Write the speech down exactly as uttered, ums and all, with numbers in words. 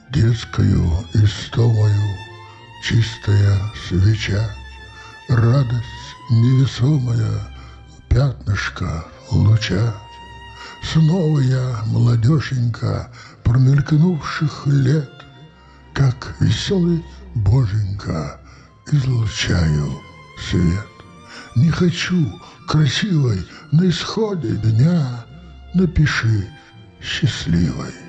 детскою истомою чистая свеча, радость невесомая, пятнышко луча. Снова я, молодеженька промелькнувших лет, как веселый боженька излучаю свет. Не хочу красивой на исходе дня, напиши счастливой.